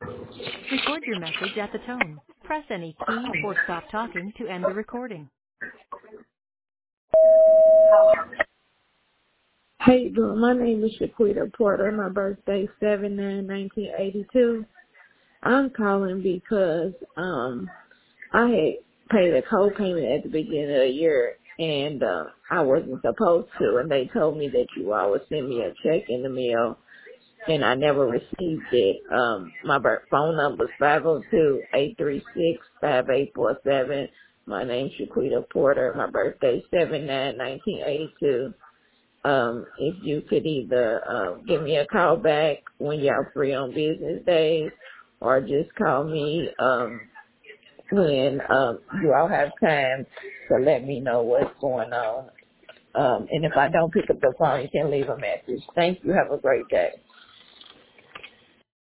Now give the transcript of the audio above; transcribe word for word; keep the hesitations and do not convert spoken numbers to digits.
Record your message at the tone. Press any key or stop talking to end the recording. How you doing? My name is Shaquita Porter. My birthday seven nine nineteen eighty two. I'm calling because um I had paid a co-payment at the beginning of the year and uh, I wasn't supposed to, and they told me that you all would send me a check in the mail, and I never received it. Um, my birth phone number is five zero two, eight three six, five eight four seven. My name's Shaquita Porter. My birthday seven nine nineteen eighty two. Um, if you could either um, give me a call back when y'all free on business days, or just call me um, when um, you all have time to let me know what's going on. Um, and if I don't pick up the phone, you can leave a message. Thank you. Have a great day.